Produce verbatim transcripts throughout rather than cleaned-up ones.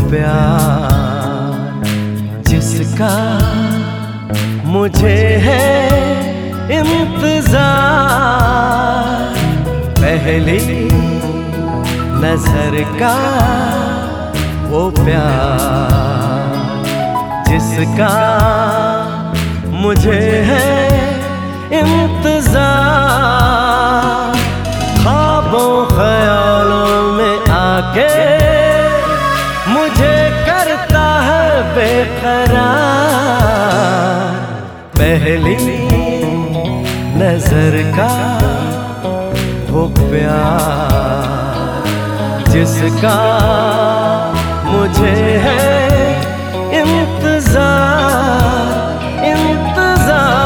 प्यार जिसका मुझे है इंतजार, पहली नजर का वो प्यार जिसका मुझे है इंतजार। ख्वाबों ख्यालों में आके मुझे करता है बेकरार, पहली नजर का वो प्यार जिसका मुझे है इंतजार इंतजार।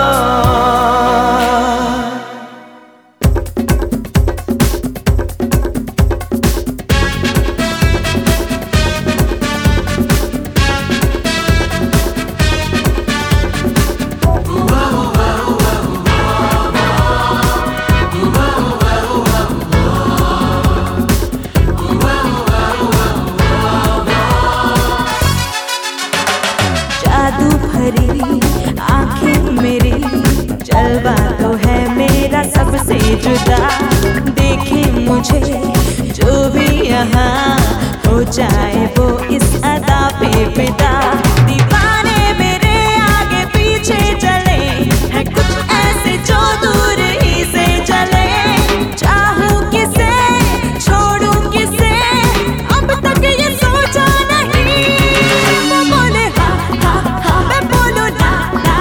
आँखें मेरी जलवा तो है मेरा सबसे जुदा, देखे मुझे जो भी यहाँ हो जाए वो इस अदा पे फिदा। दीवाने मेरे आगे पीछे चले हैं कुछ ऐसे जो दूर ही से चले, चाहूं किसे छोड़ूं किसे अब तक ये सोचा नहीं। वो बोले हाँ हाँ हाँ मैं बोलूं ना ना,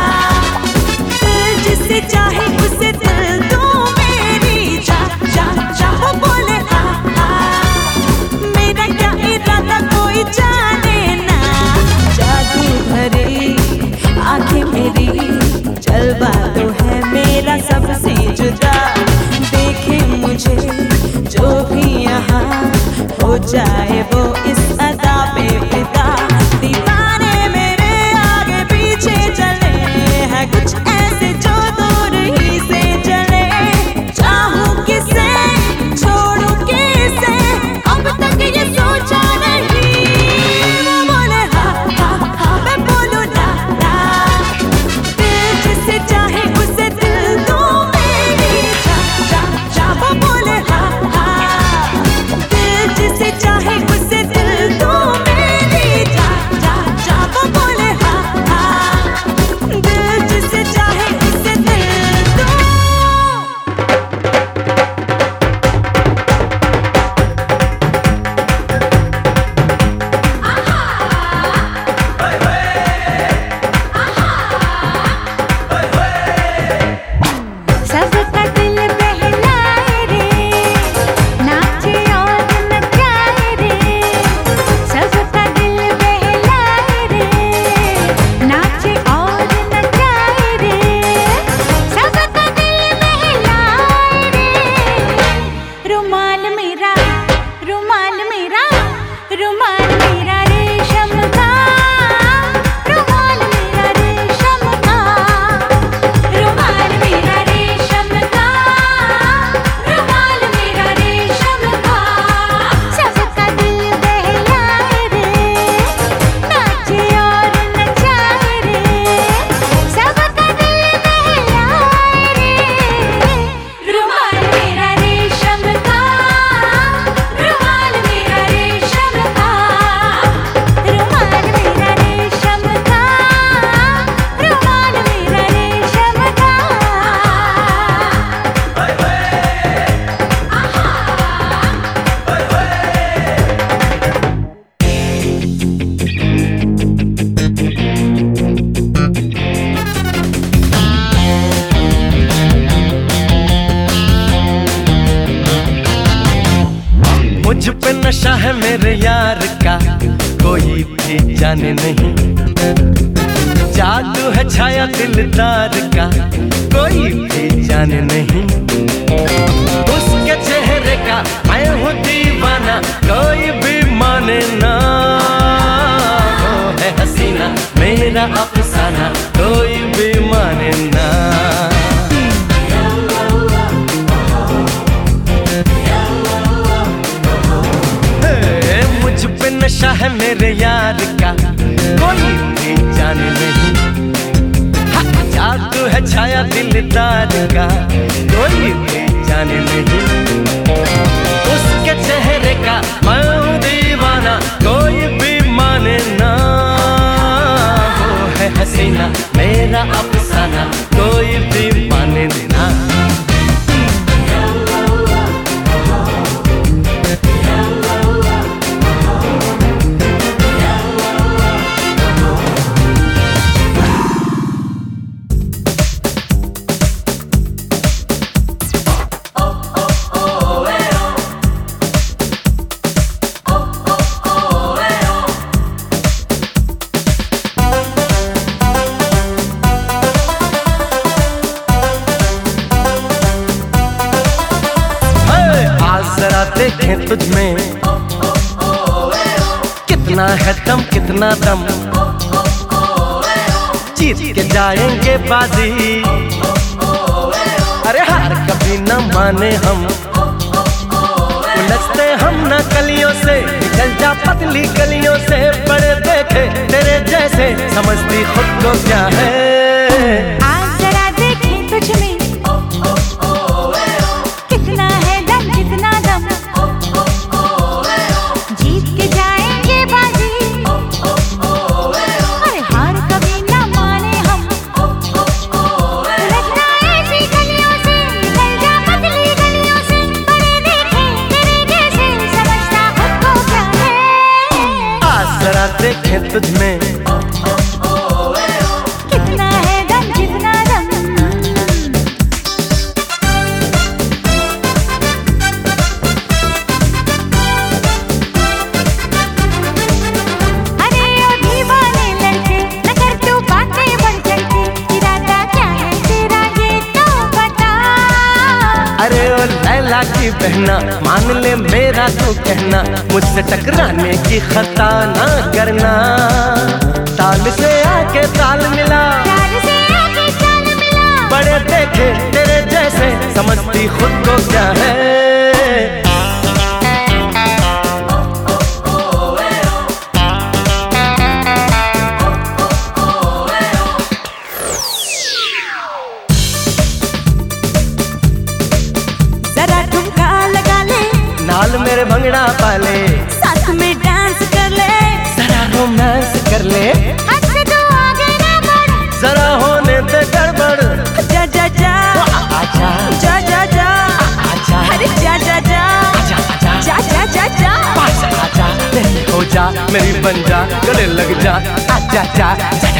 जिसे चाहे उसे दिल दो मेरी जा जा जा। वो बोले हाँ हाँ मेरा क्या इरादा कोई जाने ना। जादू भरी आंखें मेरी जलवा तो है मेरा सबसे जुदा, देखे मुझे जो भी यहाँ हो जाए वो इस अदा पे फिदा। दीवाने मेरे आगे पीछे चले हैं कुछ ऐसे जो दूर ही से चले, चाहूं किसे छोड़ूं किसे अब तक ये सोचा नहीं। वो बोले हाँ हाँ हाँ मैं बोलूं ना ना, दिल जिसे चाहे उसे दिल दो मेरी जा जा जा। वो बोले हाँ हाँ दिल जिसे चाहे उसे दिल दो मेरी जा जा जा। वो बोले हाँ हाँ दिल जिसे चाहे उसे दिल दो। सबका दिल बहलाए रे, नाचे और नचाए रे। सबका दिल बहलाए रे, नाचे और नचाए रे। सबका दिल बहलाए रे, रुमाल मेरा रुमाल मेरा रुमाल मेरा रेशम का, रुमाल मेरा रेशम का, रुमाल मेरा रेशम का, रुमाल मेरा रेशम का। सबका दिल बहलाए रे, नाचे और नचाए रे। सबका दिल बहलाए रे, रुमाल मेरा रेशम का, रुमाल मेरा रेशम का, रुमाल मेरा रेशम का, रुमाल मेरा रेशम का। मुझ पे नशा है मेरे यार का कोई भी जाने नहीं, जादू है छाया दिलदार का कोई भी जाने नहीं। उसके चेहरे का मैं हूँ दीवाना कोई भी माने ना, वो है हसीना मेरा अफसाना कोई भी माने ना। नशा है मेरे यार दिलदार का कोई पहचान नहीं, उसके चेहरे का मैं हूँ दीवाना कोई भी माने ना। वो है हसीना मेरा अफसाना कोई भी माने ना। जरा देखें तुझ में कितना है दम कितना दम, जीत के जाएंगे बाजी, अरे हार कभी न माने हम। उलझते हम न कलियों से निकल जा पतली गलियों से, बड़े देखे तेरे जैसे समझती खुद को क्या है। आज जरा देखें तुझ में कितना है दम कितना दम, जीत के जाएंगे बाजी, अरे हार कभी ना माने हम। उलझना ऐसी गलियों से निकल जा पतली गलियों से, बड़े देखे तेरे जैसे समझता खुद को क्या है। आज जरा देखें तुझ में कितना है दम कितना दम। अरे ओ दीवाने लड़के न कर तू बातें बढ़ चढ़ के, इरादा क्या है तेरा ये तो बता। अरे ओ लैला की बहना मान ले मेरा तू कहना, मुझसे टकराने की खता ना करना। ताल से आके ताल मिला, चाल से आके चाल मिला, बड़े देखे तेरे जैसे समझती खुद को क्या है। जरा ठुमका लगा ले, नाल मेरे भंगड़ा पाले, साथ में डांस कर ले, जरा रोमांस कर ले, हद से तू आगे ना बढ़, जरा होने दे गड़बड़। जा जा जा आजा जा जा जा, आजा अरे जा जा जा आजा आजा जा जा जा जा, पास आजा, मेरी हो जा मेरी बन जा, गले लग जा, आजा जा जा।